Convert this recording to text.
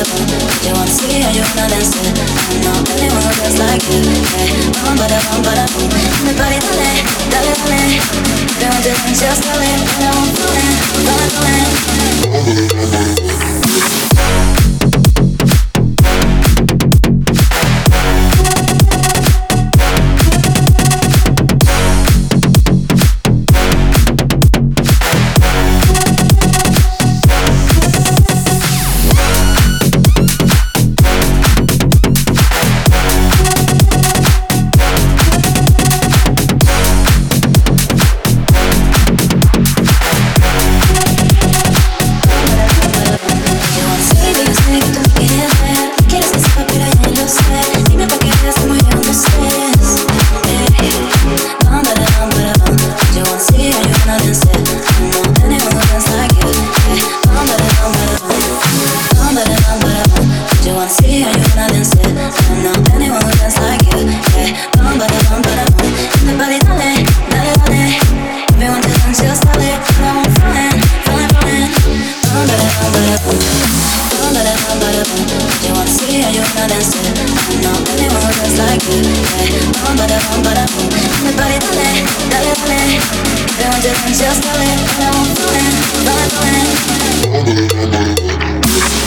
You wanna see how you wanna dance it? I don't know anyone who dance like you. Yeah, bum ba da bum ba da boom. Everybody dale, dale, dale. Everyone just dale, and I'm falling, falling, falling. Just a little, and I'm falling, falling, falling.